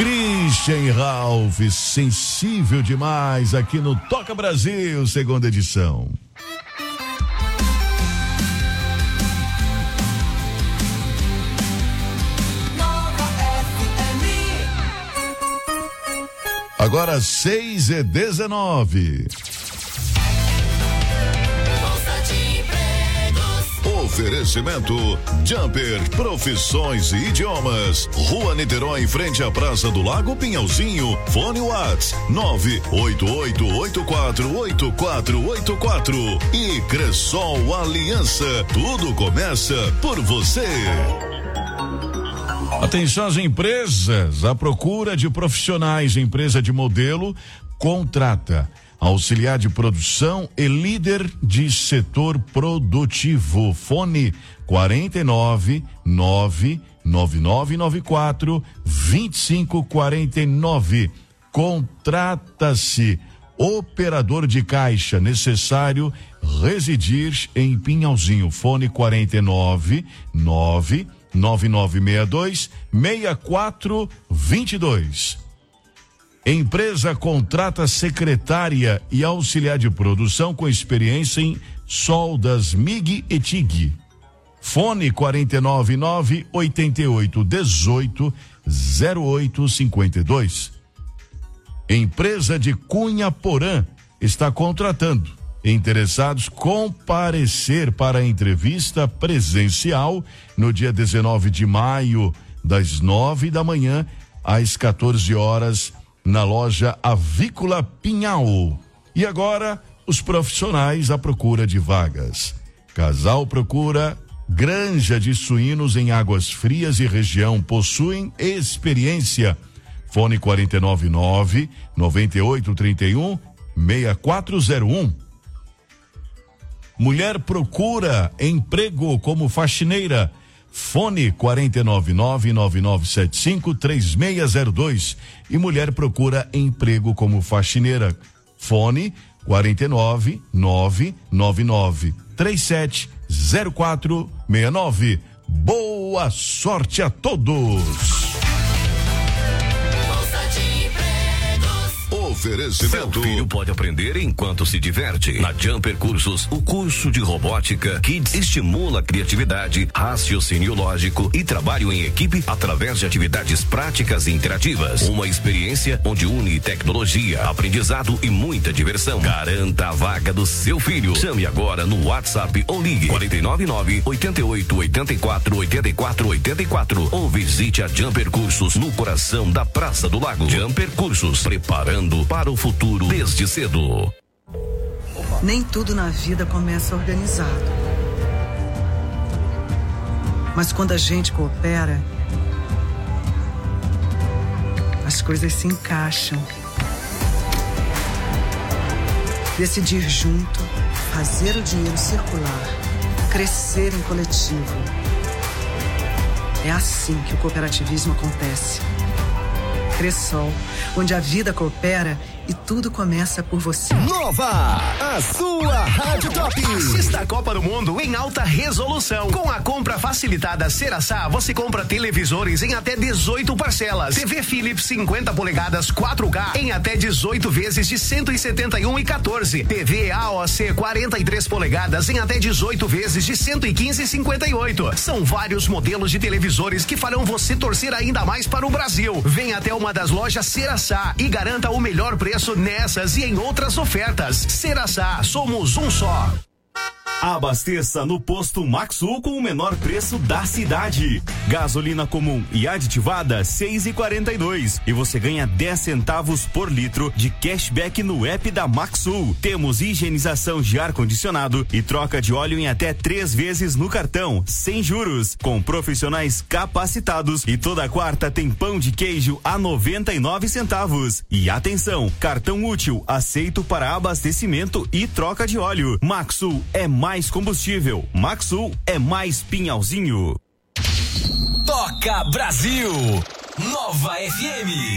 Christian Ralph, sensível demais, aqui no Toca Brasil, segunda edição. Agora 6h19. Oferecimento Jumper Profissões e Idiomas, Rua Niterói, em frente à Praça do Lago Pinhalzinho. Fone Whats 988848484. E Cressol Aliança, tudo começa por você. Atenção às empresas, a procura de profissionais. Empresa de modelo contrata auxiliar de produção e líder de setor produtivo. Fone 49999942549. Contrata-se operador de caixa, necessário residir em Pinhalzinho. Fone 49999626422. Empresa contrata secretária e auxiliar de produção com experiência em soldas MIG e TIG. Fone 49988180852. Empresa de Cunha Porã está contratando. Interessados comparecer para a entrevista presencial no dia 19 de maio, das 9 da manhã às 14 horas, na loja Avícola Pinhal. E agora, os profissionais à procura de vagas. Casal procura granja de suínos em Águas Frias e região. Possuem experiência. Fone 499-9831-6401. Mulher procura emprego como faxineira. Fone 499-9975-3602. E mulher procura emprego como faxineira. Fone 499-999370469. Boa sorte a todos. Oferecimento. Seu filho pode aprender enquanto se diverte. Na Jumper Cursos, o curso de robótica Kids estimula a criatividade, raciocínio lógico e trabalho em equipe através de atividades práticas e interativas. Uma experiência onde une tecnologia, aprendizado e muita diversão. Garanta a vaga do seu filho. Chame agora no WhatsApp ou ligue 499-8884-8484 ou visite a Jumper Cursos no coração da Praça do Lago. Jumper Cursos, preparando para o futuro desde cedo. Nem tudo na vida começa organizado. Mas quando a gente coopera, as coisas se encaixam. Decidir junto, fazer o dinheiro circular, crescer em coletivo. É assim que o cooperativismo acontece. Cressol, onde a vida coopera e tudo começa por você. Nova, a sua Rádio Top. Assista a Copa do Mundo em alta resolução. Com a compra facilitada Ceraçá, você compra televisores em até 18 parcelas. TV Philips 50 polegadas 4K em até 18 vezes de 171,14. TV AOC 43 polegadas em até 18 vezes de 115,58. São vários modelos de televisores que farão você torcer ainda mais para o Brasil. Venha até uma das lojas Ceraçá e garanta o melhor preço nessas e em outras ofertas. Ceraçá, somos um só. Abasteça no posto Maxul com o menor preço da cidade. Gasolina comum e aditivada 6,42 e você ganha 10 centavos por litro de cashback no app da Maxul. Temos higienização de ar condicionado e troca de óleo em até 3 vezes no cartão, sem juros, com profissionais capacitados. E toda quarta tem pão de queijo a 99 centavos. E atenção, cartão útil aceito para abastecimento e troca de óleo. Maxul é mais combustível. Maxul é mais Pinhalzinho. Toca Brasil. Nova FM.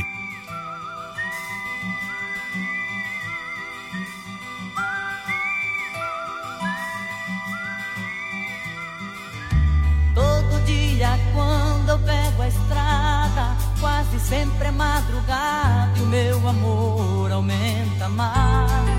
Todo dia quando eu pego a estrada, quase quase sempre é madrugada e o meu amor aumenta mais.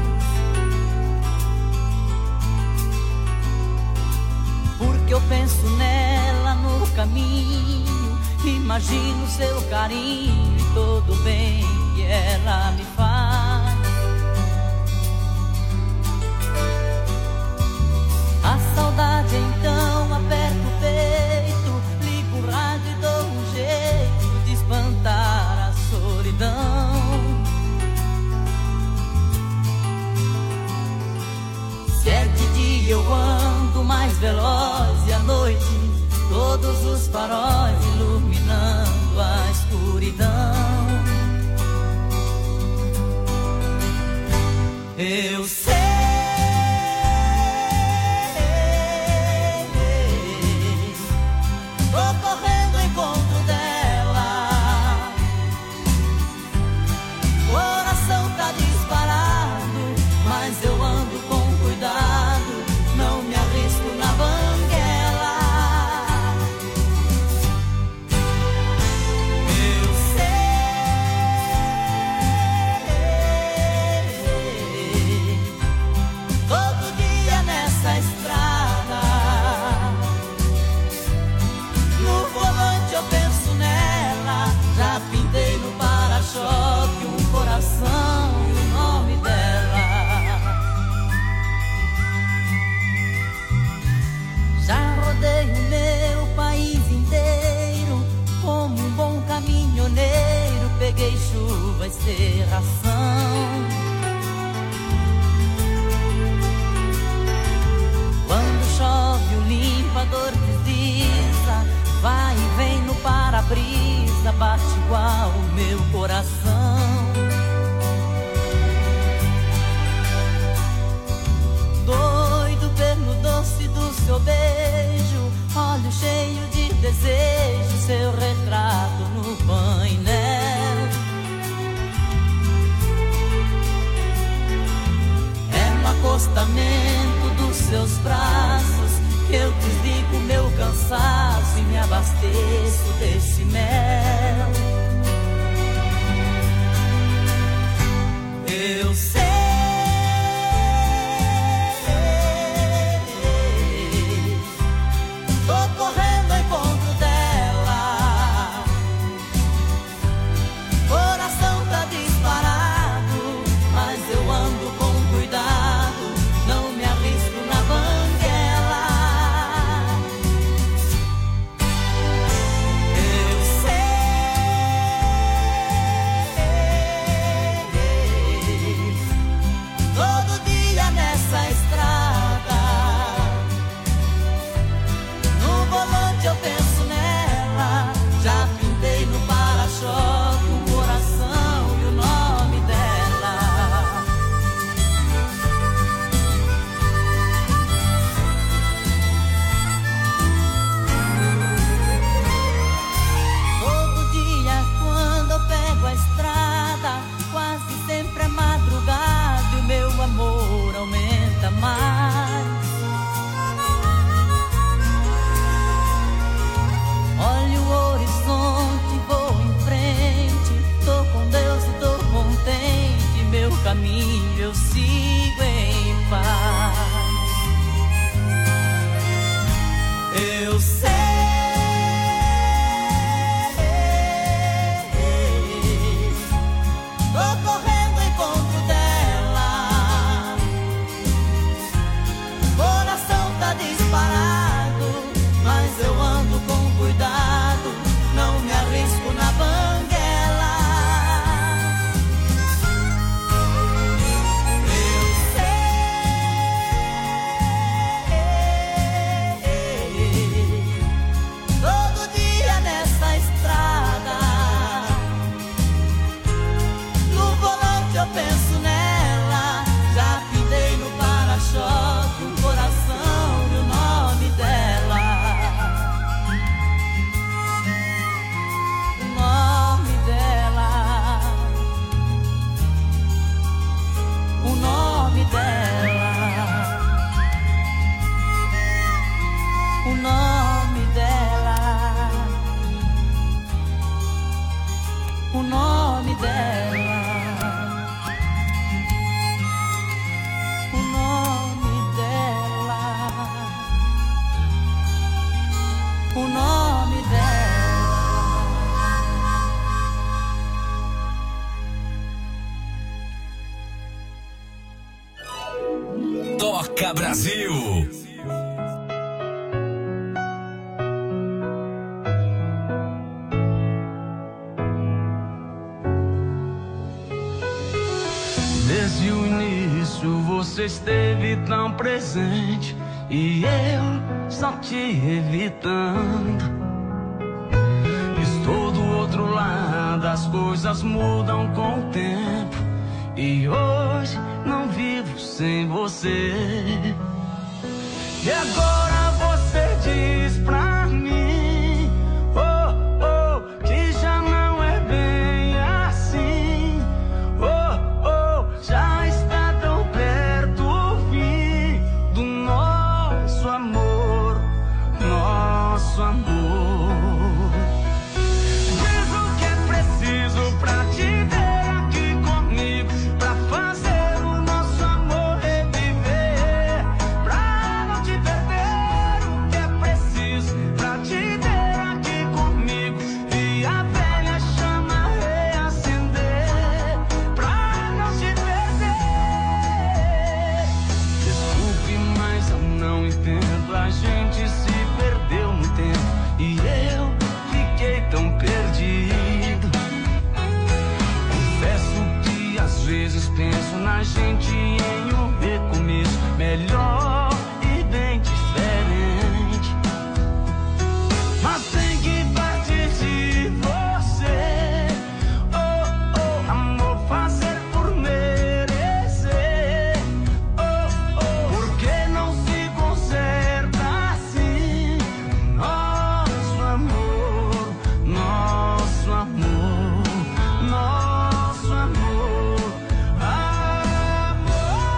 Porque eu penso nela no caminho, imagino seu carinho e todo o bem que ela me faz. A saudade então aperta o peito, ligo o rádio e dou um jeito de espantar a solidão. Se é de dia eu ando mais veloz e à noite todos os faróis iluminando a escuridão. Eu sei, tô correndo ao encontro dela, coração tá disparado, mas eu ando com cuidado, não me arrisco na banguela. Eu sei, todo dia nessa estrada, no volante eu penso nela, já pintei no para-choque um coração e o nome dela. Já rodei o meu país inteiro, como um bom caminhoneiro, peguei chuva e serração. Quando chove o limpador desliza, vai e vem no para-brisa, bate igual o meu coração. Doido pelo doce do seu beijo, olho cheio de desejo, seu retrato no painel. É no acostamento dos seus braços que eu desligo meu cansaço e me abasteço desse mel. Eu sei, tô correndo ao encontro dela, coração tá disparado, mas eu ando com cuidado, não me arrisco na banguela. Eu sei, você esteve tão presente e eu só te evitando. Estou do outro lado, as coisas mudam com o tempo e hoje não vivo sem você. E agora você diz pra mim, oh, oh, que já não é bem assim. Oh, oh, já está tão perto o fim do nosso amor, nosso amor. Diz o que é preciso pra te ter aqui comigo, pra fazer o nosso amor reviver, pra não te perder. O que é preciso pra te ter aqui comigo e a velha chama reacender, pra não te perder. Desculpe, mas eu não entendo. A gente se perdeu no tempo e eu fiquei tão perdido. Confesso que às vezes penso na gente em um recomeço melhor e bem diferente. Mas tem que partir de você, oh, oh, amor, fazer por merecer. Oh, oh, porque não se conserta assim nosso amor, nosso amor, nosso amor, amor.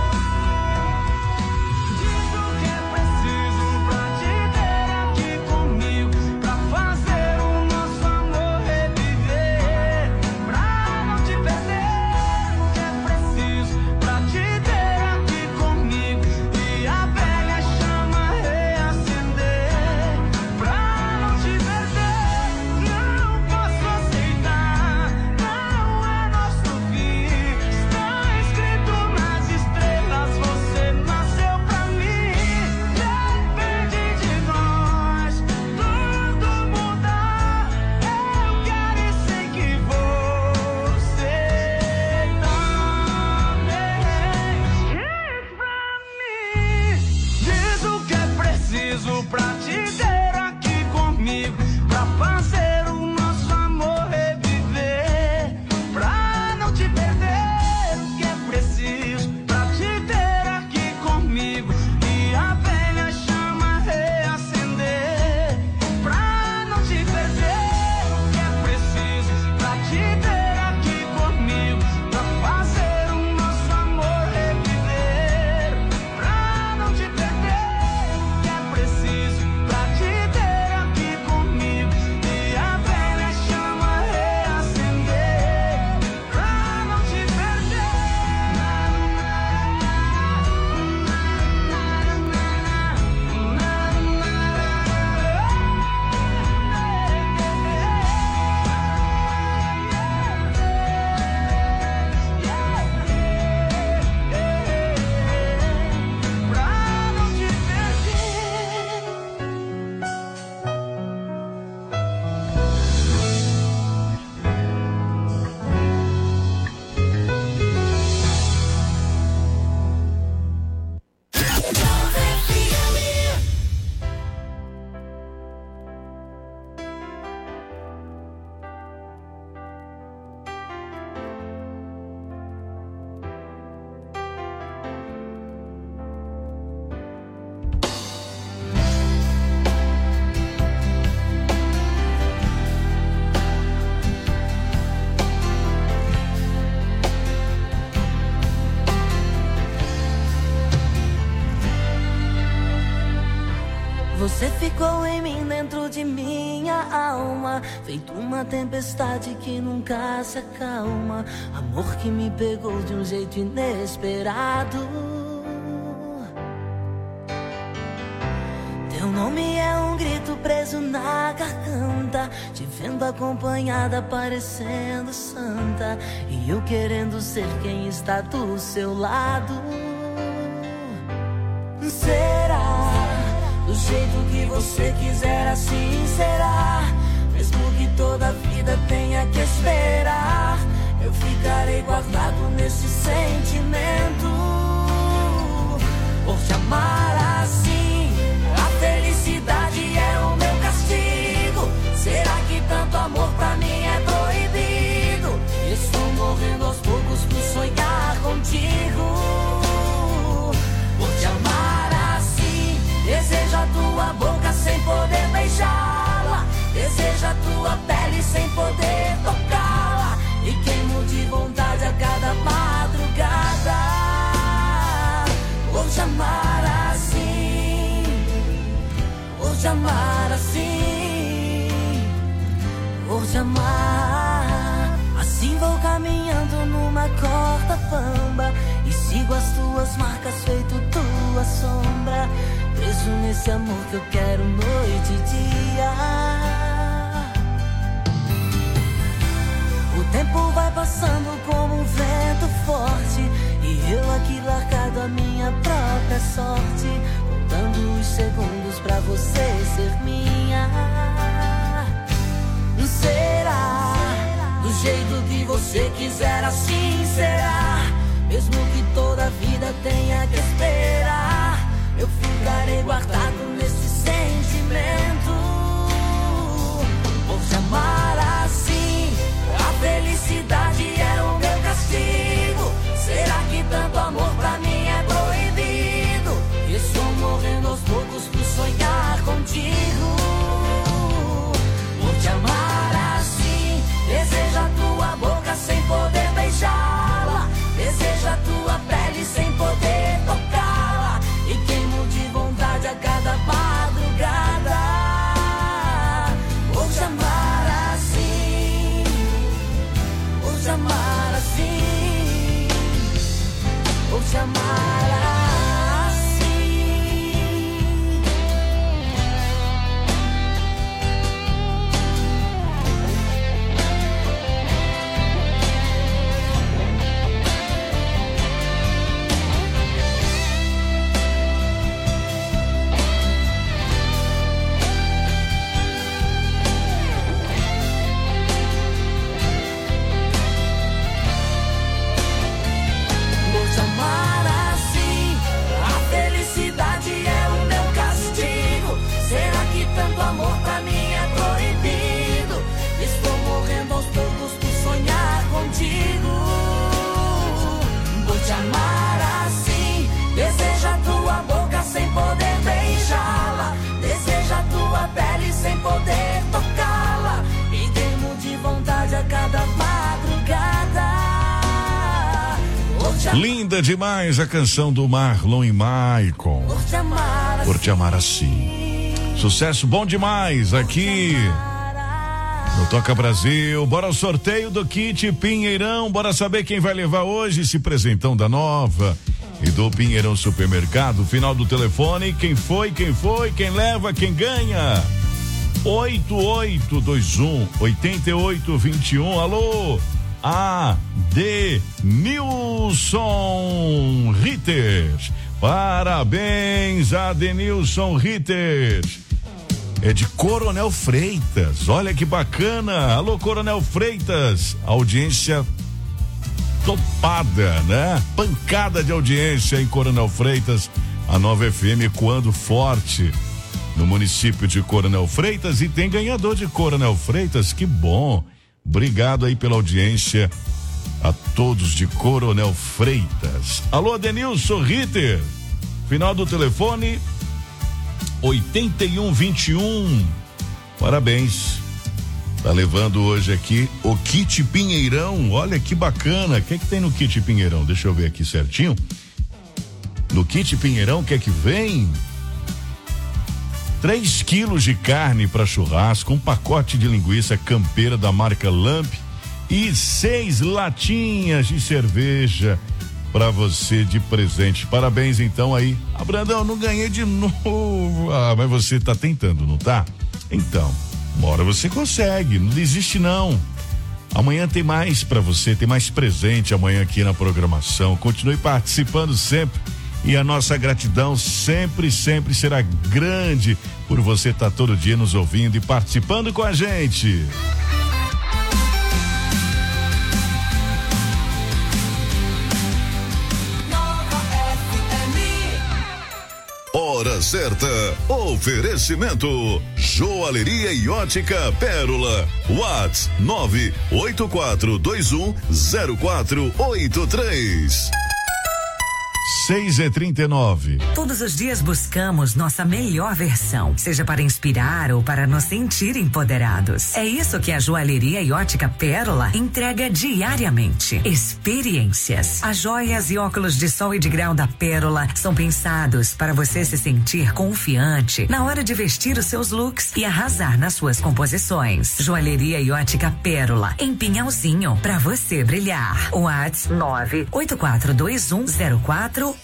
Diz o que é preciso pra te ter aqui comigo, pra fazer o nosso amor reviver, pra não te perder. O que é preciso pra te ter aqui comigo e a velha chama reacender, pra não te perder. Não posso aceitar, não é nosso fim. Está escrito nas estrelas, você nasceu pra mim. Depende de nós tudo mudar. Eu quero e sei que você também. Diz pra mim, diz o que é preciso pra te ter aqui comigo, pra fazer o nosso amor reviver, pra não te perder. O que é preciso pra te ter aqui comigo e a velha chama reacender, pra não te perder. O que é preciso pra te ter aqui comigo, pra fazer o nosso amor reviver, pra não te perder. O que é preciso pra te ter aqui comigo e a velha chama reacender, pra não te perder. Pra não te Você ficou em mim dentro de minha alma, feito uma tempestade que nunca se acalma. Amor que me pegou de um jeito inesperado. Teu nome é um grito preso na garganta, te vendo acompanhada parecendo santa, e eu querendo ser quem está do seu lado. Será do jeito que você quiser, assim será. Mesmo que toda a vida tenha que esperar, eu ficarei guardado nesse sentimento. por te amar assim. A felicidade é o meu castigo. Será que tanto amor pra mim é proibido? Estou morrendo aos poucos por sonhar contigo. Por te amar assim, desejo a tua boca sem poder beijá-la. Desejo a tua pele sem poder tocá-la. E queimo de vontade a cada madrugada. Vou te amar assim, vou te amar assim, vou te amar. Assim vou caminhando numa corda bamba e sigo as tuas marcas feito tua sombra. Preso nesse amor que eu quero noite e dia. O tempo vai passando como um vento forte e eu aqui largado a minha própria sorte, contando os segundos pra você ser minha. Será do jeito que você quiser, assim será. Mesmo que toda a vida tenha que esperar, eu ficarei guardado nesse sentimento. Por te amar assim, a felicidade é o meu castigo. Será que tanto amor pra mim é proibido? Estou morrendo aos poucos por sonhar contigo. Por te amar assim, desejo a tua boca sem poder beijá-la. Desejo a tua pele sem poder tocá-la. E queimo de vontade a cada madrugada. Vou te amar assim, vou te amar assim, vou te amar assim. Linda demais a canção do Marlon e Maicon. Por te amar assim. Sucesso bom demais aqui no Toca Brasil. Bora ao sorteio do kit Pinheirão. Bora saber quem vai levar hoje esse presentão da Nova e do Pinheirão Supermercado. Final do telefone. Quem foi? Quem leva? Quem ganha? 8821-8821. Alô? Adenilson Ritter. Parabéns, Adenilson Ritter. É de Coronel Freitas. Olha que bacana. Alô, Coronel Freitas. Audiência topada, né? Pancada de audiência em Coronel Freitas. A Nova FM ecoando forte no município de Coronel Freitas. E tem ganhador de Coronel Freitas. Que bom. Obrigado aí pela audiência a todos de Coronel Freitas. Alô, Adenilson Ritter. Final do telefone 8121. Parabéns. Tá levando hoje aqui o kit Pinheirão. Olha que bacana. O que é que tem no kit Pinheirão? Deixa eu ver aqui certinho. No kit Pinheirão, o que é que vem? 3 quilos de carne para churrasco, um pacote de linguiça campeira da marca Lamp e 6 latinhas de cerveja para você de presente. Parabéns então aí. Brandão, não ganhei de novo. Mas você tá tentando, não tá? Então, uma hora você consegue, não desiste não. Amanhã tem mais para você, tem mais presente amanhã aqui na programação. Continue participando sempre. E a nossa gratidão sempre será grande por você estar todo dia nos ouvindo e participando com a gente. hora certa. Oferecimento Joalheria e Ótica Pérola. Whats 984210483. 6h39. Todos os dias buscamos nossa melhor versão, seja para inspirar ou para nos sentir empoderados. É isso que a Joalheria e Ótica Pérola entrega diariamente. Experiências. As joias e óculos de sol e de grau da Pérola são pensados para você se sentir confiante na hora de vestir os seus looks e arrasar nas suas composições. Joalheria e Ótica Pérola, em Pinhalzinho, para você brilhar. WhatsApp 984210483.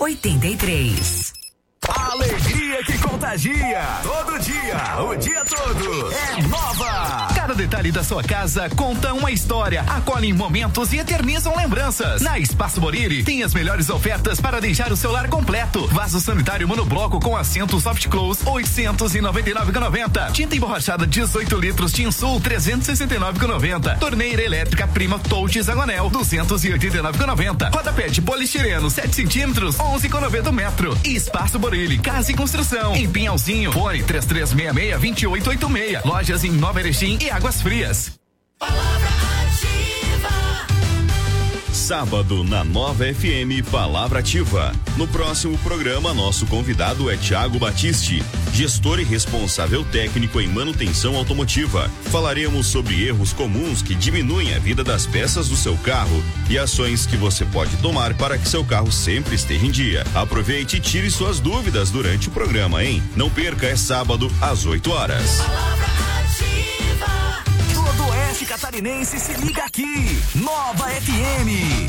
Alegria que contagia. Todo dia, o dia todo. É Nova. Cada detalhe da sua casa conta uma história, acolhem momentos e eternizam lembranças. Na Espaço Borilli tem as melhores ofertas para deixar o seu lar completo. Vaso sanitário monobloco com assento soft close, 899,90. Tinta emborrachada 18 litros Tinsul, 369,90. Torneira elétrica Prima Touch Zagonel, 289,90. Rodapé de polistireno 7 centímetros, 11,90 metro. Espaço Borilli, Casa e Construção, em Pinhalzinho. Fone 3366-2886. Lojas em Nova Erechim e Águas Frias. Sábado na Nova FM, Palavra Ativa. No próximo programa, nosso convidado é Thiago Batiste, gestor e responsável técnico em manutenção automotiva. Falaremos sobre erros comuns que diminuem a vida das peças do seu carro e ações que você pode tomar para que seu carro sempre esteja em dia. Aproveite e tire suas dúvidas durante o programa, hein? Não perca, é sábado às 8 horas. Todo oeste catarinense se liga aqui. Nova FM.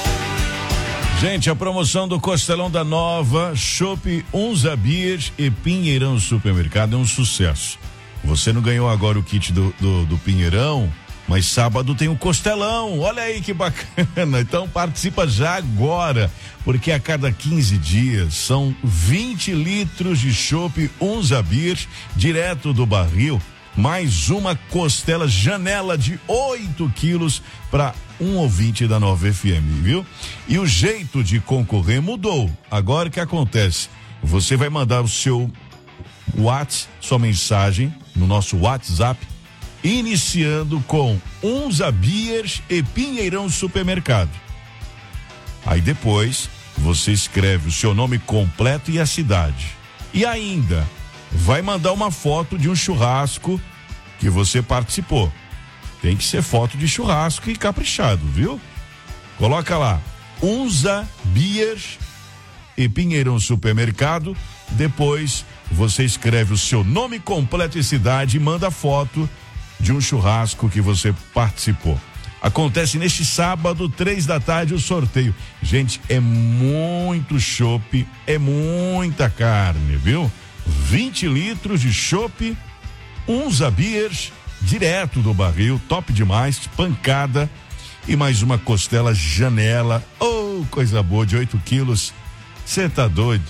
Gente, a promoção do Costelão da Nova, Chopp Unza Beer e Pinheirão Supermercado é um sucesso. Você não ganhou agora o kit do Pinheirão, mas sábado tem o Costelão. Olha aí que bacana. Então participa já agora, porque a cada 15 dias são 20 litros de Chopp Unza Beer direto do barril, mais uma costela janela de 8 quilos para um ouvinte da Nova FM, viu? E o jeito de concorrer mudou. Agora o que acontece? Você vai mandar o seu WhatsApp, sua mensagem no nosso WhatsApp, iniciando com Unza Beer e Pinheirão Supermercado. Aí depois você escreve o seu nome completo e a cidade. E ainda vai mandar uma foto de um churrasco que você participou. Tem que ser foto de churrasco e caprichado, viu? Coloca lá, Unza Beer e Pinheirão Supermercado. Depois você escreve o seu nome completo e cidade e manda foto de um churrasco que você participou. Acontece neste sábado, 3 da tarde, o sorteio. Gente, é muito chopp, é muita carne, viu? 20 litros de chopp Unza Beer direto do barril, top demais, pancada, e mais uma costela janela, coisa boa, de 8 quilos. Você tá doido?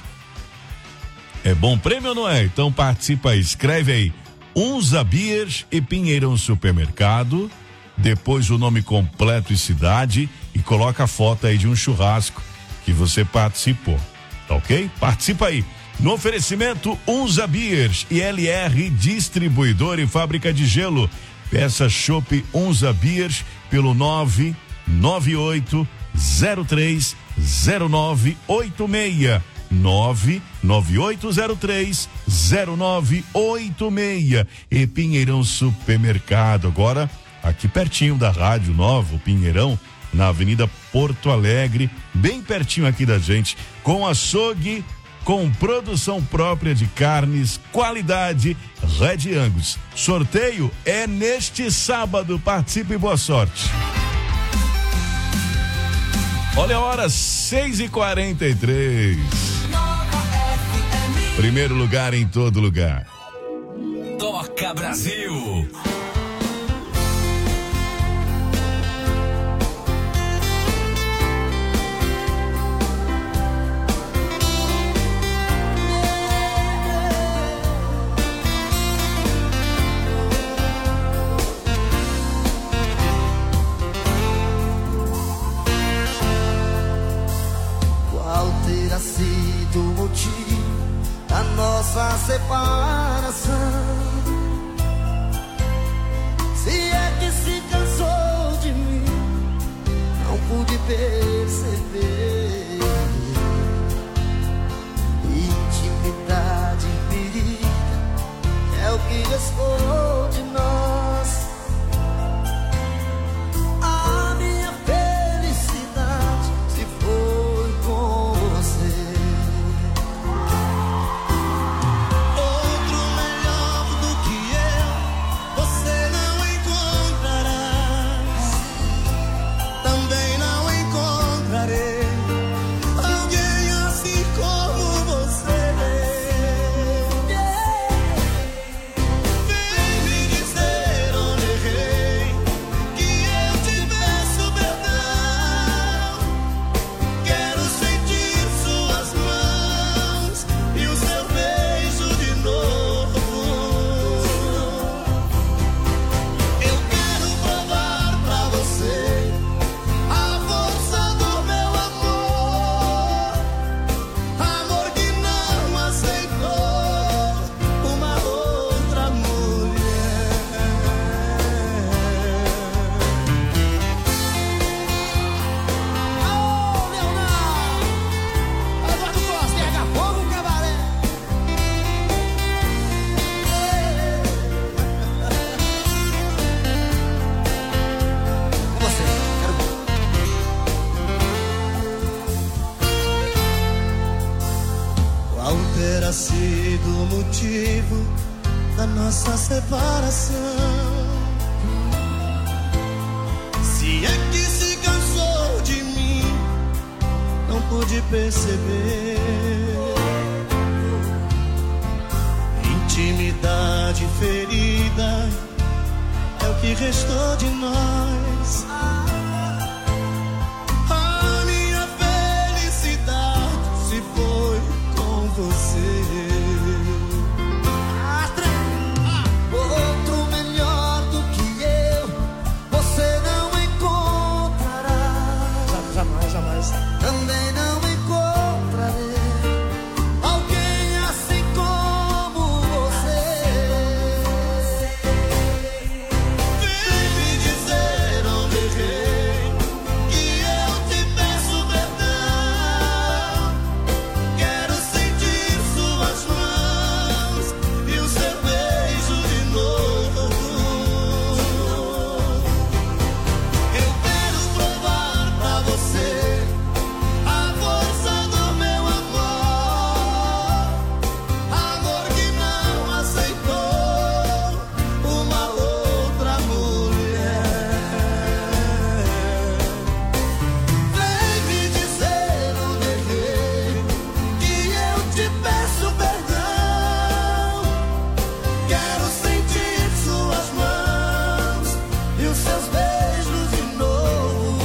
É bom prêmio ou não é? Então participa aí, escreve aí Unza Beer e Pinheirão Supermercado, depois o nome completo e cidade, e coloca a foto aí de um churrasco que você participou, tá ok? Participa aí. No oferecimento Unza Beer e LR Distribuidor e Fábrica de Gelo. Peça Chopp Unza Beer pelo 998030986. 998030986. E Pinheirão Supermercado, agora aqui pertinho da Rádio Nova, o Pinheirão, na Avenida Porto Alegre, bem pertinho aqui da gente, com açougue, com produção própria de carnes, qualidade, Red Angus. Sorteio é neste sábado. Participe e boa sorte. Olha a hora, 6h43. Primeiro lugar em todo lugar. Toca Brasil. Sido o motivo da nossa afastou de nós. A minha felicidade se foi com você. Outro melhor do que eu você não encontrarás. Também não encontrarei alguém assim como você. Vem me dizer onde errei, que eu te peço perdão. Quero sentir suas mãos e o seu beijo de novo. Eu quero provar pra você a força do meu amor, amor que não aceitou uma outra mulher. Ô, Leonardo, Eduardo Costa, pega fogo, cabaré. Com você, quero ver. Qual terá sido o motivo da nossa separação? Se é que se cansou de mim, não pude perceber. Intimidade ferida é o que restou de nós. A minha felicidade se foi com você. Outro melhor do que eu você não encontrará. Jamais, jamais. Também não encontrarei alguém assim como você. Vem me dizer onde errei, que eu te peço perdão. Quero sentir suas mãos e o seu beijo de novo. Eu quero provar pra você a força do meu amor, amor que não aceitou uma outra mulher. Vem me dizer onde errei, que eu te peço perdão. Quero sentir suas mãos e os seus beijos de novo.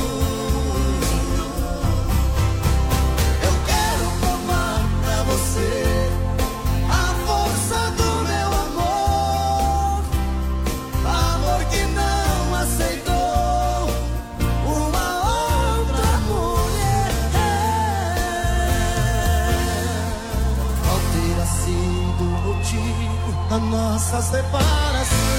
Eu quero provar pra você a força do meu amor, amor que não aceitou uma outra mulher. Qual terá sido o motivo da nossa separação?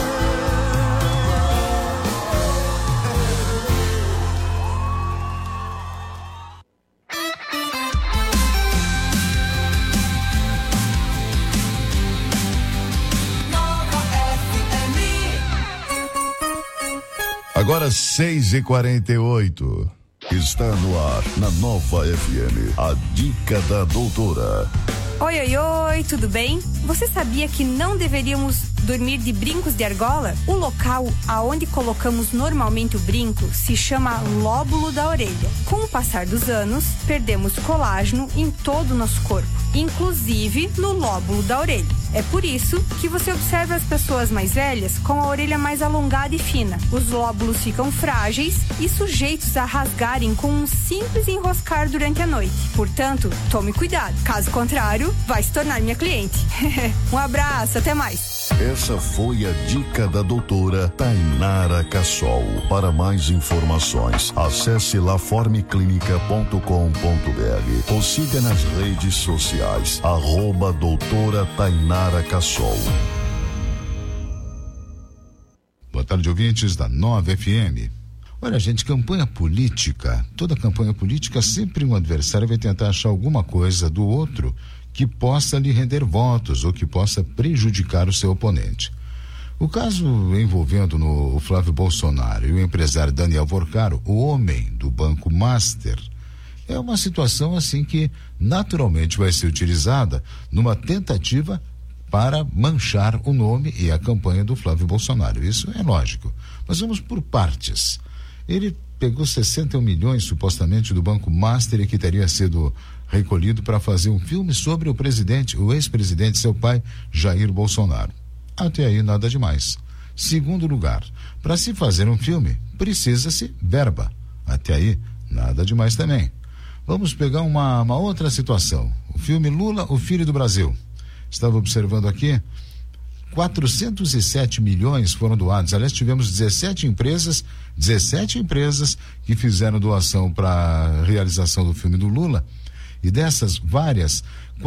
Agora 6h48. Está no ar, na Nova FM, a dica da doutora. Oi, oi, oi, tudo bem? Você sabia que não deveríamos dormir de brincos de argola? O local aonde colocamos normalmente o brinco se chama lóbulo da orelha. Com o passar dos anos, perdemos colágeno em todo o nosso corpo, inclusive no lóbulo da orelha. É por isso que você observa as pessoas mais velhas com a orelha mais alongada e fina. Os lóbulos ficam frágeis e sujeitos a rasgarem com um simples enroscar durante a noite. Portanto, tome cuidado. Caso contrário, vai se tornar minha cliente. Um abraço, até mais. Essa foi a dica da doutora Tainara Cassol. Para mais informações, acesse laformeclinica.com.br ou siga nas redes sociais, @doutora Tainara Cassol. Boa tarde, ouvintes da Nova FM. Olha, gente, campanha política, toda campanha política, sempre um adversário vai tentar achar alguma coisa do outro que possa lhe render votos ou que possa prejudicar o seu oponente. O caso envolvendo o Flávio Bolsonaro e o empresário Daniel Vorcaro, o homem do Banco Master, é uma situação assim que naturalmente vai ser utilizada numa tentativa para manchar o nome e a campanha do Flávio Bolsonaro. Isso é lógico. Mas vamos por partes. Ele pegou 61 milhões supostamente do Banco Master e que teria sido recolhido para fazer um filme sobre o presidente, o ex-presidente, seu pai, Jair Bolsonaro. Até aí nada demais. Segundo lugar, para se fazer um filme, precisa-se verba. Até aí nada demais também. Vamos pegar uma outra situação. O filme Lula, o Filho do Brasil. Estava observando aqui, 407 milhões foram doados. Aliás, tivemos 17 empresas que fizeram doação para a realização do filme do Lula. E dessas várias,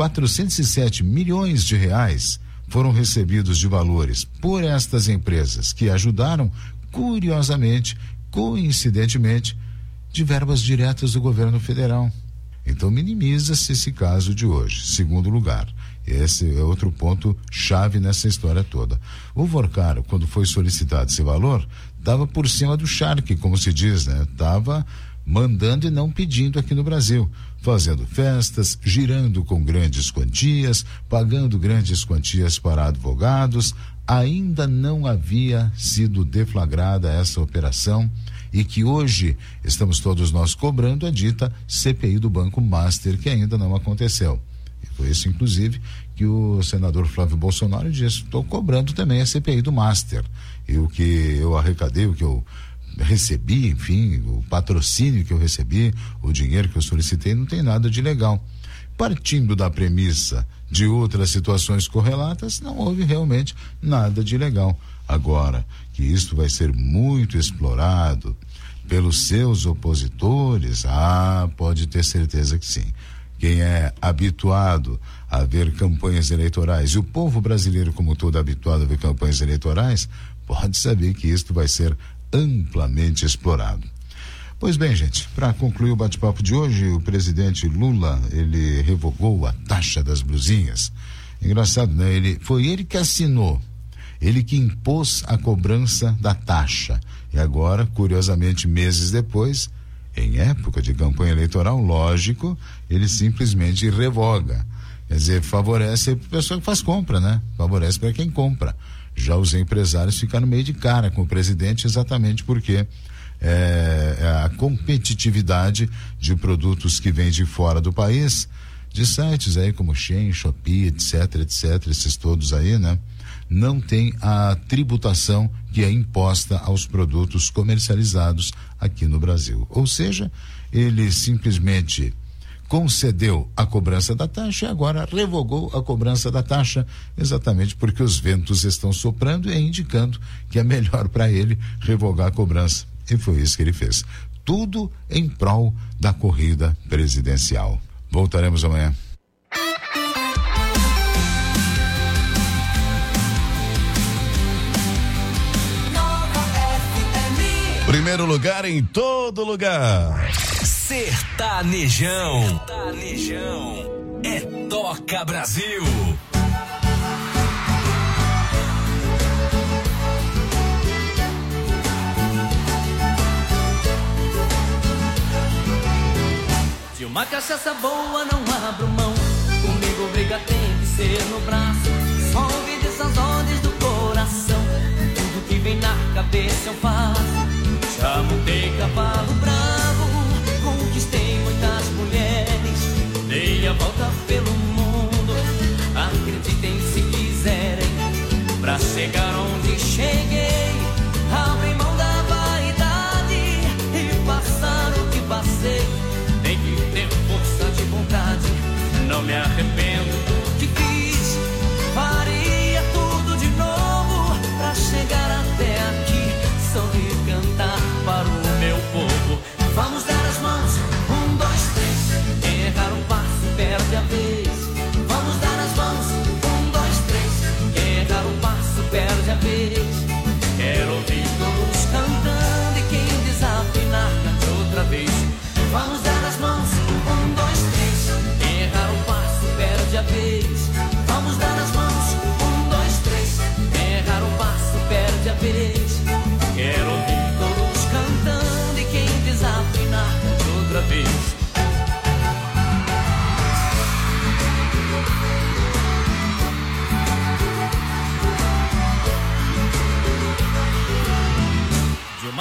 407 milhões de reais foram recebidos de valores por estas empresas que ajudaram, curiosamente, coincidentemente, de verbas diretas do governo federal. Então minimiza-se esse caso de hoje. Segundo lugar, esse é outro ponto chave nessa história toda. O Vorcaro, quando foi solicitado esse valor, estava por cima do charque, como se diz, né? Estava mandando e não pedindo aqui no Brasil, fazendo festas, girando com grandes quantias, pagando grandes quantias para advogados. Ainda não havia sido deflagrada essa operação e que hoje estamos todos nós cobrando a dita CPI do Banco Master, que ainda não aconteceu. E foi isso, inclusive, que o senador Flávio Bolsonaro disse: estou cobrando também a CPI do Master. E o que eu arrecadei, o que eu recebi, enfim, o patrocínio que eu recebi, o dinheiro que eu solicitei, não tem nada de legal. Partindo da premissa de outras situações correlatas, não houve realmente nada de legal. Agora, que isto vai ser muito explorado pelos seus opositores, pode ter certeza que sim. Quem é habituado a ver campanhas eleitorais, e o povo brasileiro como todo é habituado a ver campanhas eleitorais, pode saber que isto vai ser amplamente explorado. Pois bem, gente, para concluir o bate-papo de hoje, o presidente Lula, ele revogou a taxa das blusinhas. Engraçado, né? Foi ele que assinou, ele que impôs a cobrança da taxa. E agora, curiosamente, meses depois, em época de campanha eleitoral, lógico, ele simplesmente revoga. Quer dizer, favorece a pessoa que faz compra, né? Favorece para quem compra. Já os empresários ficaram meio de cara com o presidente, exatamente porque a competitividade de produtos que vêm de fora do país, de sites aí como Shein, Shopee, etc, esses todos aí, né? Não tem a tributação que é imposta aos produtos comercializados aqui no Brasil. Ou seja, ele simplesmente concedeu a cobrança da taxa e agora revogou a cobrança da taxa, exatamente porque os ventos estão soprando e indicando que é melhor para ele revogar a cobrança. E foi isso que ele fez. Tudo em prol da corrida presidencial. Voltaremos amanhã. Primeiro lugar em todo lugar. Sertanejão. É Toca Brasil. Se uma cachaça boa não abro mão, comigo briga tem que ser no braço. Só ouvir essas ordens do coração, tudo que vem na cabeça eu faço. Já montei cavalo bravo, conquistei muitas mulheres, dei a volta pelo mundo, acreditem se quiserem. Pra chegar onde cheguei, abri mão da vaidade e passar o que passei. Tem que ter força de vontade, não me arrependo do que fiz. Faria tudo de novo pra chegar até aqui. Sorrir, cantar para o meu povo. Vamos dar as mãos, 1, 2, 3. Quem errar um passo perde a vez.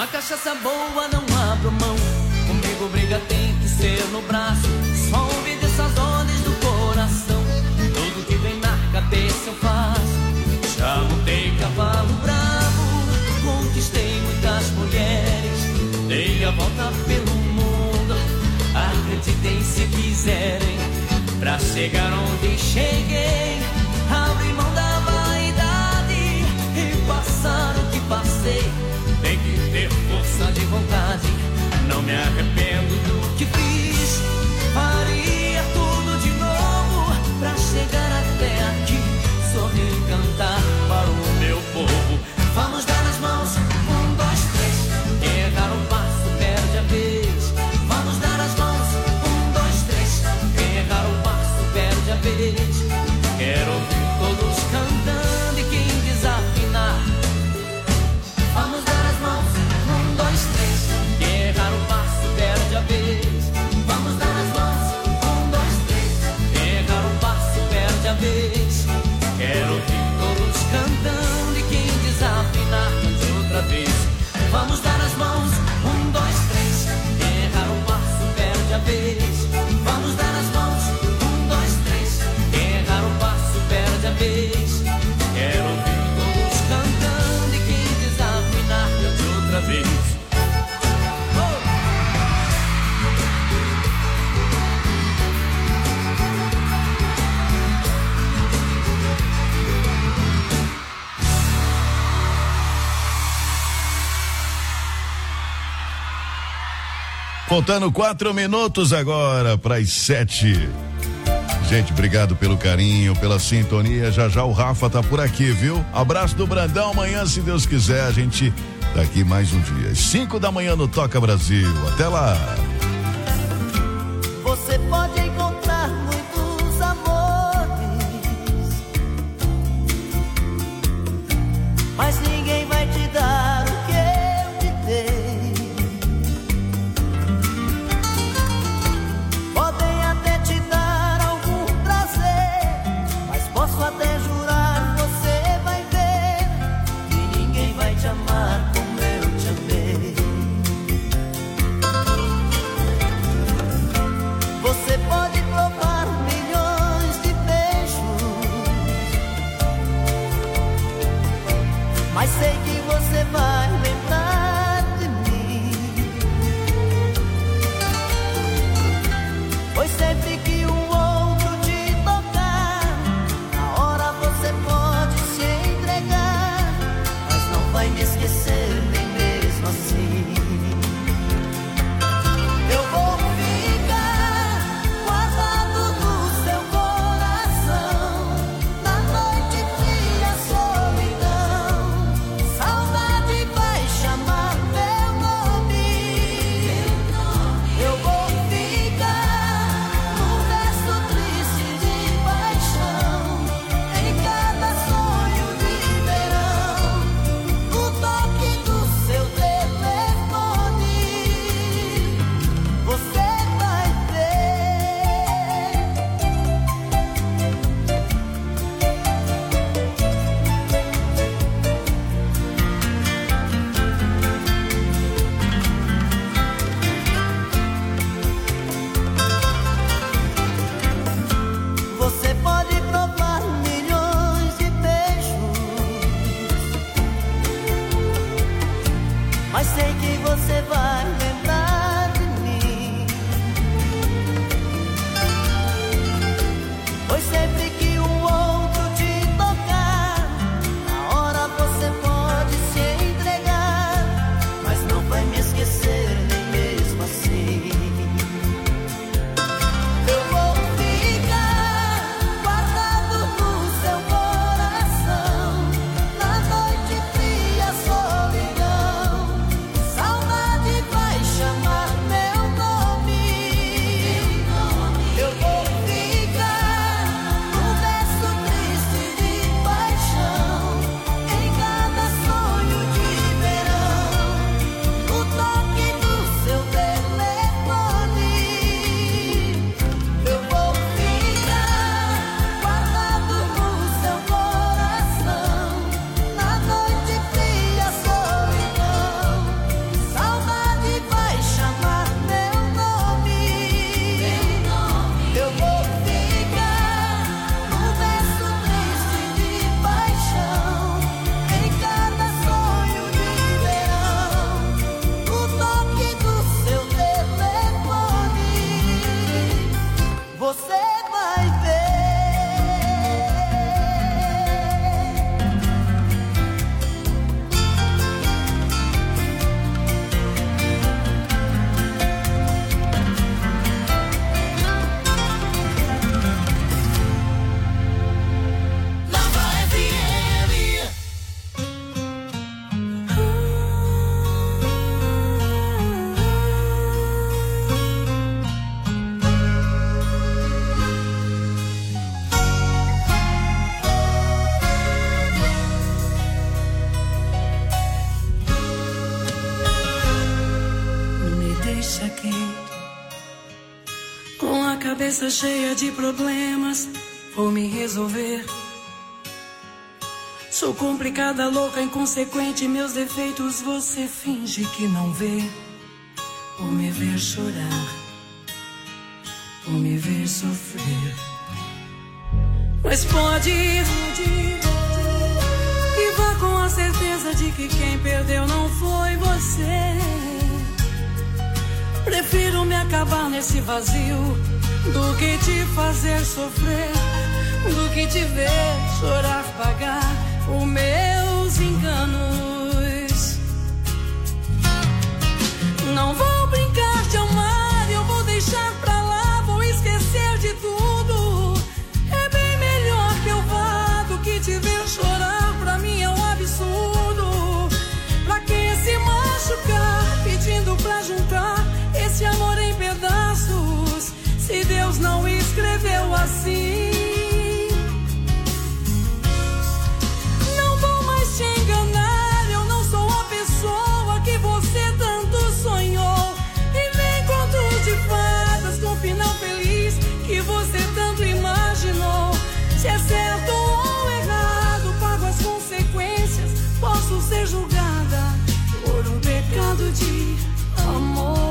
uma cachaça boa não abro mão. Comigo briga tem que ser no braço. Só obedeço as ordens do coração. Tudo que vem na cabeça eu faço. Já montei cavalo bravo, conquistei muitas mulheres, dei a volta pelo mundo. Acreditem se quiserem, pra chegar onde cheguei. Abri mão da vaidade e passar o que passei. Tem que ter força de vontade, não me arrependo do que fiz. Faria tudo de novo pra chegar até aqui. Sorrir e cantar para o meu povo. Vamos dar as mãos, 1, 2, 3. Quem errar um passo perde a vez. Vamos dar as mãos, 1, 2, 3. Quem errar um passo perde a vez. Quero ouvir todos cantando e quem desafinar. Vamos dar as mãos, 1, 2, 3. Quem errar um passo perde a vez. Vamos dar as mãos, 1, 2, 3. Quem errar um passo perde a vez. Quero ouvir todos cantando e quem desafinar cante outra vez. Vamos dar as mãos, 1, 2, 3. Quem errar um passo perde a vez. Vamos dar as mãos, 1, 2, 3. Quem errar um passo perde a vez. Quero ouvir todos cantando e quem desafinar cante outra vez. Faltando 4 minutos agora para as 7. Gente, obrigado pelo carinho, pela sintonia. Já já o Rafa tá por aqui, viu? Abraço do Brandão. Amanhã, se Deus quiser, a gente tá aqui mais um dia. 5 da manhã no Toca Brasil. Até lá. Você pode encontrar muitos amores, mas ninguém vai te dar o que eu te dei. Podem até te dar algum prazer, mas posso até jurar, você vai ver que ninguém vai te amar como eu te amei. cabeça cheia de problemas, vou me resolver. Sou complicada, louca, inconsequente, meus defeitos você finge que não vê. Vou me ver chorar, vou me ver sofrer. Mas pode ir, e vá com a certeza de que quem perdeu não foi você. Prefiro me acabar nesse vazio do que te fazer sofrer, do que te ver chorar, pagar os meus enganos. Não vou brincar de amar, eu vou deixar pra lá, vou esquecer de tudo. É bem melhor que eu vá do que te ver chorar, pra mim é um absurdo. Pra que se machucar, pedindo pra juntar esse amor em pedaços, se Deus não escreveu assim? Não vou mais te enganar, eu não sou a pessoa que você tanto sonhou. E nem contos de fadas com final feliz que você tanto imaginou. Se é certo ou errado, pago as consequências, posso ser julgada por um pecado de amor.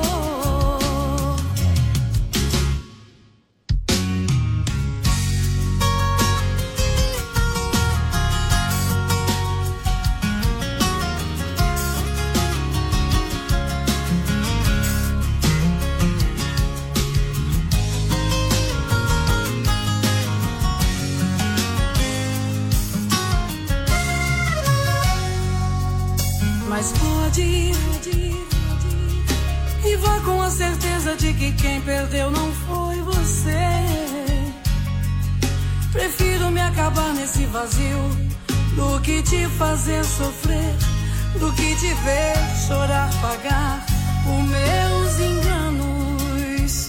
Mas pode ir, e vá com a certeza de que quem perdeu não foi você. Prefiro me acabar nesse vazio do que te fazer sofrer, do que te ver chorar, pagar os meus enganos.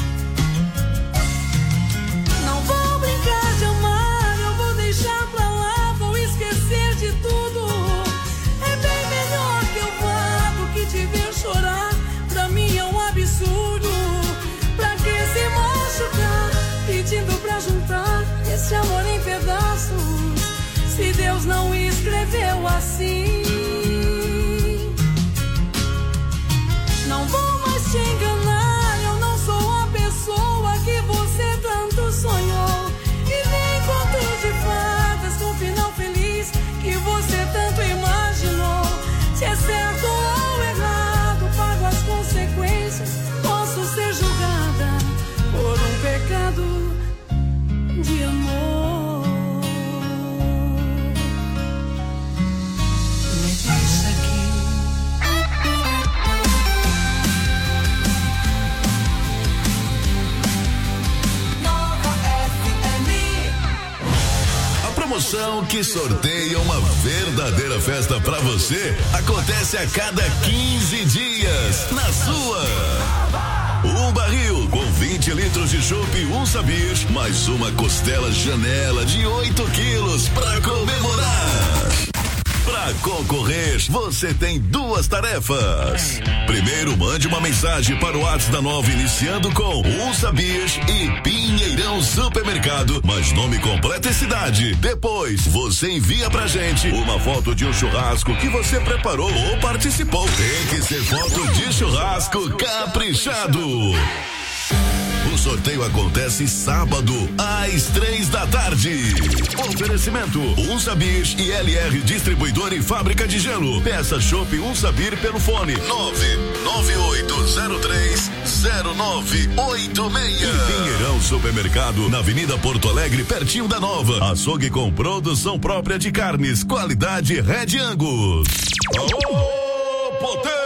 Não vou brincar de amar, eu vou deixar pra lá, vou esquecer de tudo. Te ver chorar, pra mim é um absurdo. Pra que se machucar, pedindo pra juntar esse amor em pedaços, se Deus não escreveu assim? Não vou mais te enganar, eu não sou a pessoa que você tanto sonhou. E nem contos de fadas com final feliz que você tanto imaginou. Se é certo ou errado, pago as consequências, posso ser julgada por um pecado de amor. Me deixa aqui. Nova FM. A promoção que sorteia uma verdadeira festa pra você acontece a cada 15 dias na sua. Um barril com 20 litros de chopp Unsa Beer, mais uma costela Janela de 8 quilos pra comemorar. Pra concorrer, você tem duas tarefas. Primeiro, mande uma mensagem para o WhatsApp da Nova iniciando com Unsa Beer e Pinheirão Supermercado, mas nome completo e cidade. Depois, você envia pra gente uma foto de um churrasco que você preparou ou participou. Tem que ser foto de churrasco caprichado. O sorteio acontece sábado, às 3 da tarde. Oferecimento: Unsa Beer e LR Distribuidor e Fábrica de Gelo. Peça chopp Unsa Beer pelo fone 998030986. E Pinheirão Supermercado, na Avenida Porto Alegre, pertinho da Nova. Açougue com produção própria de carnes, qualidade Red Angus. Alô, potência!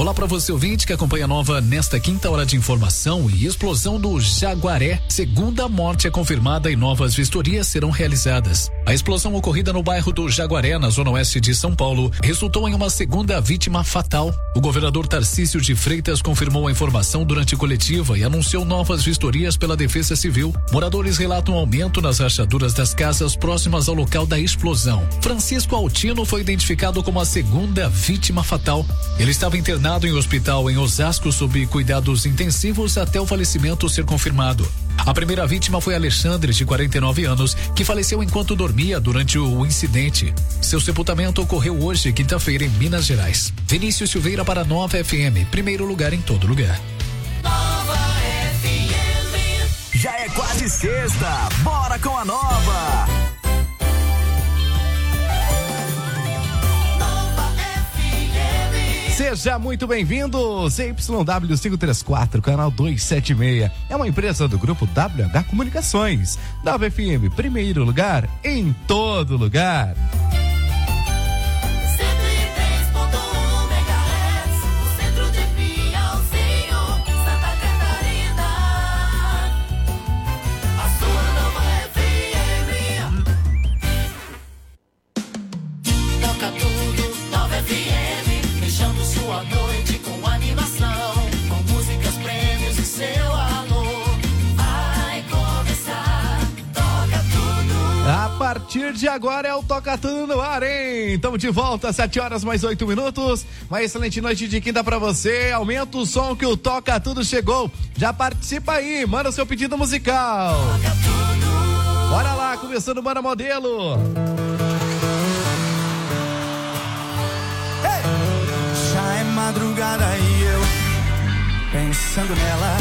Olá para você ouvinte que acompanha a Nova nesta quinta hora de informação e explosão do Jaguaré. Segunda morte é confirmada e novas vistorias serão realizadas. A explosão ocorrida no bairro do Jaguaré, na zona oeste de São Paulo, resultou em uma segunda vítima fatal. O governador Tarcísio de Freitas confirmou a informação durante coletiva e anunciou novas vistorias pela Defesa Civil. Moradores relatam aumento nas rachaduras das casas próximas ao local da explosão. Francisco Altino foi identificado como a segunda vítima fatal. Ele estava internado em hospital em Osasco sob cuidados intensivos até o falecimento ser confirmado. A primeira vítima foi Alexandre, de 49 anos, que faleceu enquanto dormia durante o incidente. Seu sepultamento ocorreu hoje, quinta-feira, em Minas Gerais. Vinícius Silveira para Nova FM, primeiro lugar em todo lugar. Nova FM. Já é quase sexta, bora com a Nova. Seja muito bem-vindo, CYW 534, canal 276. É uma empresa do grupo WH Comunicações. Nova FM, primeiro lugar em todo lugar. A partir de agora é o Toca Tudo no ar, hein? Estamos de volta, 7 horas mais 8 minutos. Uma excelente noite de quinta pra você. Aumenta o som que o Toca Tudo chegou. Já participa aí, manda o seu pedido musical. Bora lá, começando o Bora Modelo. Hey! Já é madrugada e eu pensando nela.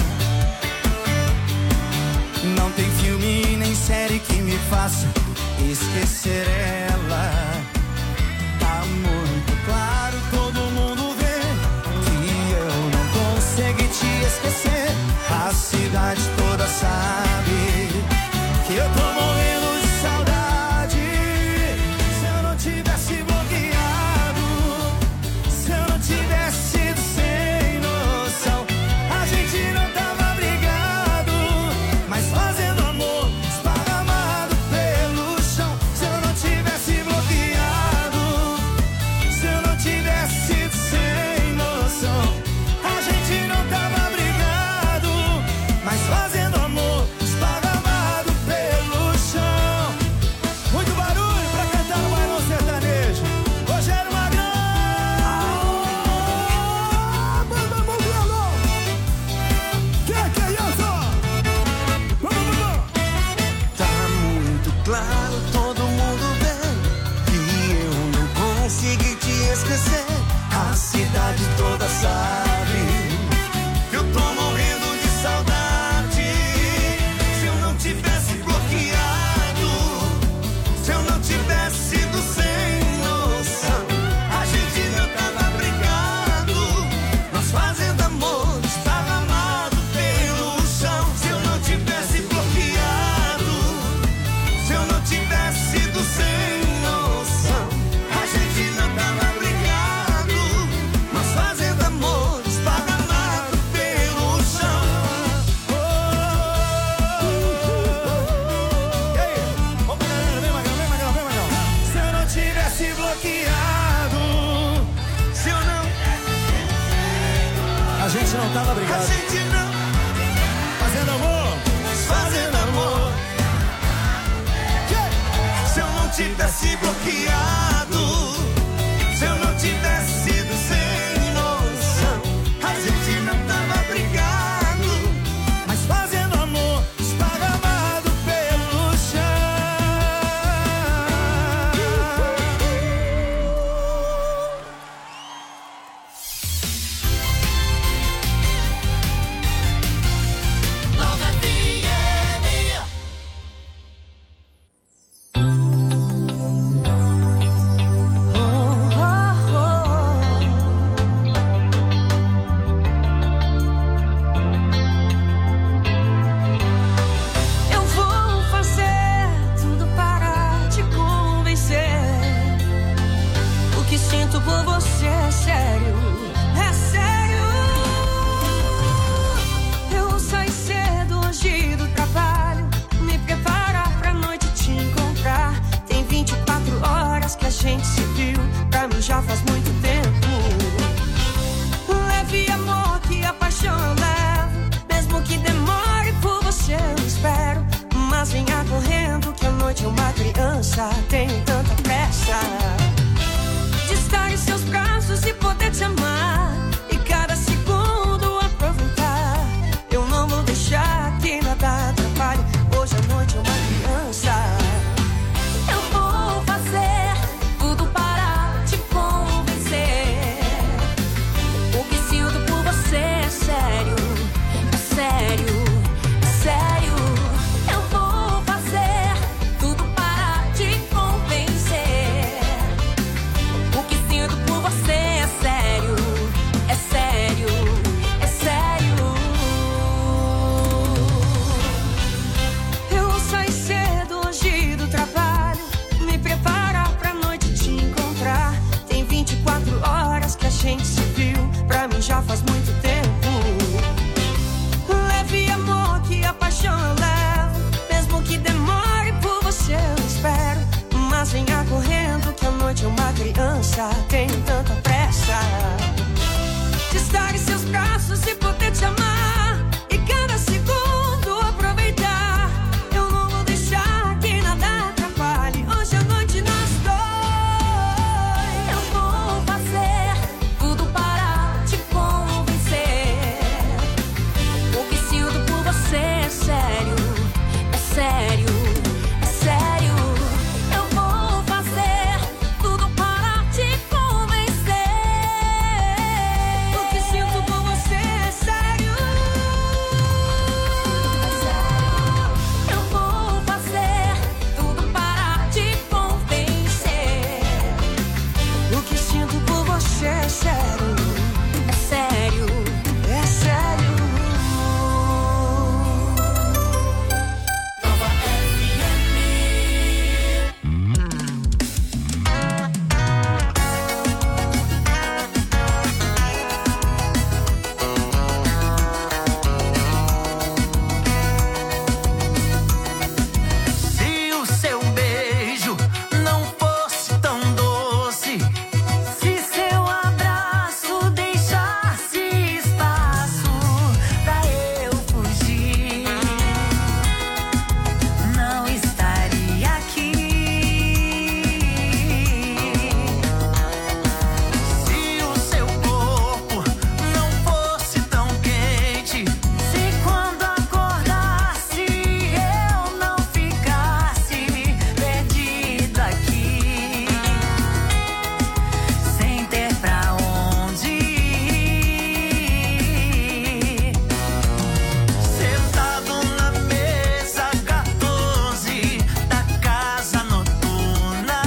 Não tem filme nem série que me faça esquecer ela. Tá muito claro, todo mundo vê que eu não consegui te esquecer. A cidade toda sabe que eu tô morrendo de saudade. Se eu não tivesse bloqueado, se eu não tivesse sido sem noção, a gente não tava brigado, mas fazendo amor esparramado pelo chão. Se eu não tivesse bloqueado, se eu não tivesse sido sem noção, a gente não tava brigado, mas fazendo amor esparramado pelo chão. Muito barulho pra cantar no bailão sertanejo. Rogério Magrão, banda Modelo. Que é isso? Tá muito claro, todo mundo vê que eu não consegui te esquecer. A cidade toda sabe que eu tô morrendo de saudade. Se eu não tivesse bloqueado, se eu não tivesse sido sem noção, a gente não tava brigado, nós fazendo amor esparramado pelo chão. Se eu não tivesse bloqueado, se eu não tivesse sido sem noção, a gente não tava brigado, nós fazendo amor esparramado pelo chão. E aí? Vamos, galera, vem Magrão, vem Magrão, vem Magrão. Se eu não tivesse bloqueado, se eu não... A gente não tava brigado. A gente não... Fazendo amor, fazendo amor. Se eu não tivesse bloqueado, se eu não tivesse sido sem noção, a gente não tava brigado, mas fazendo amor esparramado pelo chão. Nova FM. e já faz muito tempo. Leve amor que a paixão eu levo, mesmo que demore por você eu espero. Mas venha correndo que a noite é uma criança, tenho tanta pressa de estar em seus braços e poder te amar e cada segundo aproveitar. Eu não vou deixar que nada atrapalhe hoje à noite nós dois. Eu vou fazer tudo para te convencer. O que sinto por você é sério, é sério, é sério. Eu vou fazer tudo para te convencer. O que sinto por você é sério. Eu vou fazer tudo para te convencer. O que sinto por você é sério, é sério, é sério. Nova Se o seu beijo não fosse tão doce, se seu abraço deixasse espaço pra eu fugir, não estaria aqui. se o seu corpo não fosse tão quente, Se quando acordasse eu não ficasse perdido aqui, sem ter pra onde ir. sentado na mesa 14 da casa noturna,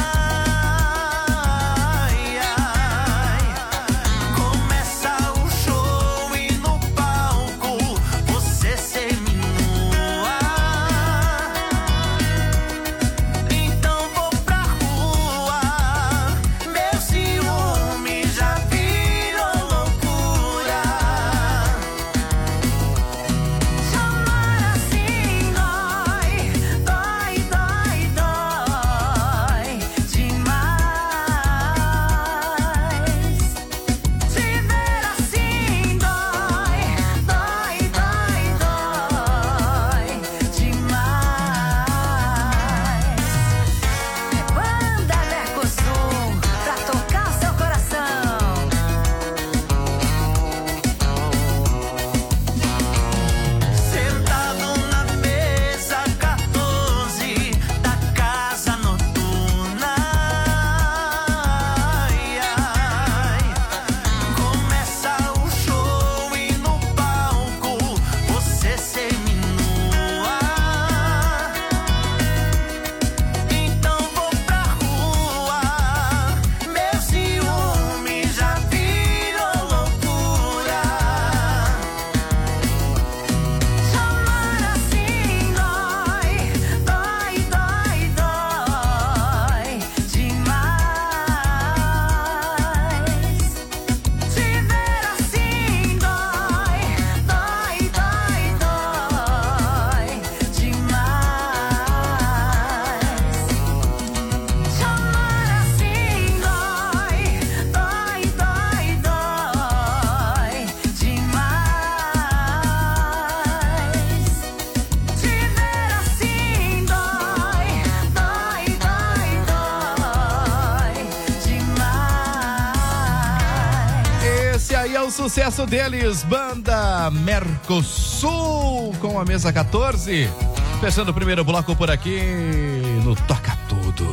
ai, ai, começa o show e no palco você seminua. Então vou pra rua, meu ciúme já virou loucura. Chamar assim dói, dói, dói, dói demais. Te ver assim dói, dói, dói, dói demais. Banda Mercosul pra tocar seu coração. Sentado na mesa 14 da casa noturna, ai, ai, começa o show e no palco você seminua. Então vou pra rua, meu ciúme já virou loucura. Chamar assim dói, dói, dói, dói demais. Te ver assim dói, dói, dói, dói demais. Chamar assim dói, dói, dói, dói demais. Te ver assim dói, dói, dói, dói demais. Esse aí é o sucesso deles, Banda Mercosul, com a mesa 14. Fechando o primeiro bloco por aqui no Toca Tudo.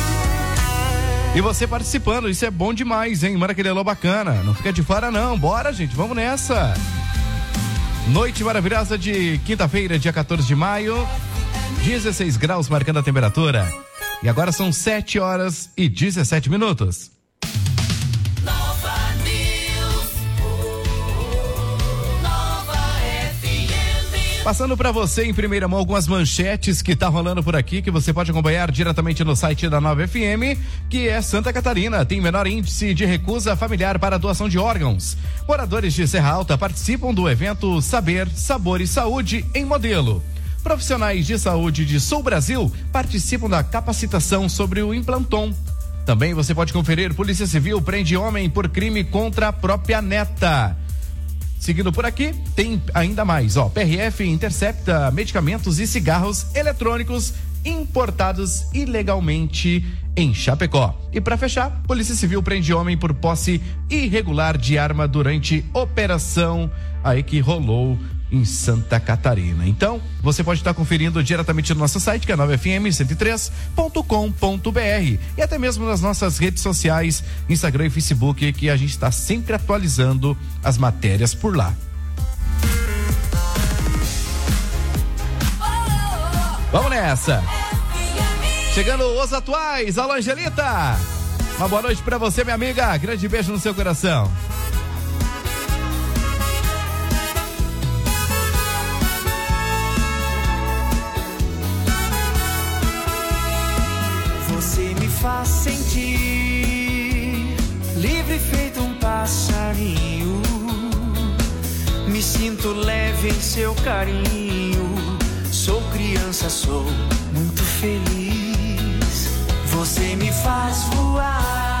E você participando, isso é bom demais, hein? Manda aquele alô bacana. Não fica de fora não, bora gente, vamos nessa. Noite maravilhosa de quinta-feira, dia 14 de maio. 16 graus marcando a temperatura. E agora são 7 horas e 17 minutos. Nova News. Nova FM. Passando para você em primeira mão algumas manchetes que tá rolando por aqui, que você pode acompanhar diretamente no site da Nova FM, que é Santa Catarina, tem menor índice de recusa familiar para doação de órgãos. Moradores de Serra Alta participam do evento Saber, Sabor e Saúde em Modelo. Profissionais de saúde de Sul Brasil participam da capacitação sobre o Implanton. Também você pode conferir: Polícia Civil prende homem por crime contra a própria neta. Seguindo por aqui, tem ainda mais, PRF intercepta medicamentos e cigarros eletrônicos importados ilegalmente em Chapecó. E para fechar, Polícia Civil prende homem por posse irregular de arma durante operação aí que rolou em Santa Catarina. Então, você pode estar conferindo diretamente no nosso site, que é 9fm103.com.br, e até mesmo nas nossas redes sociais, Instagram e Facebook, que a gente está sempre atualizando as matérias por lá. Vamos nessa! Chegando os atuais, alô Angelita! Uma boa noite pra você, minha amiga, grande beijo no seu coração. Você me faz sentir livre feito um passarinho. Me sinto leve em seu carinho. Sou criança, sou muito feliz. Você me faz voar